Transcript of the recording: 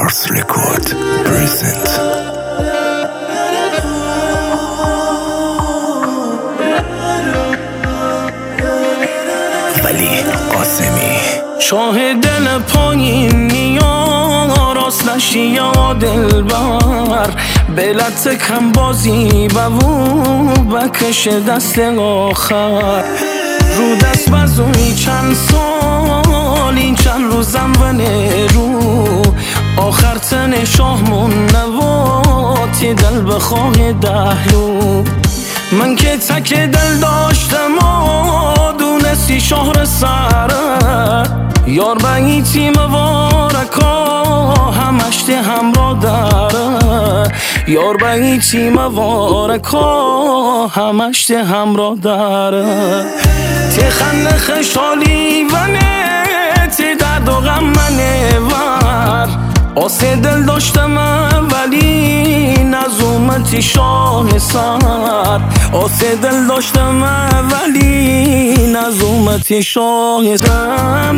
Force Record present. ولی قاسمی شاه دل پایینی راست نشی یا دلبر بلت کم بازی بوو بکش دست آخر رو دست بزوی چند سال این چند روزم و نرو آخر تن شاه من نواتی دل بخواه دهلو من که تک دل داشتم و دونستی شهر سره یار بگیتی مبارکا همش ده همراه داره یار بگیتی مبارکا همش ده همراه داره تی خنده خشالی و نه تی درد و غم منه ور آسه دل داشتم ولی نزومتی شاه سر آسه دل داشتم ولی نزومتی شاه سر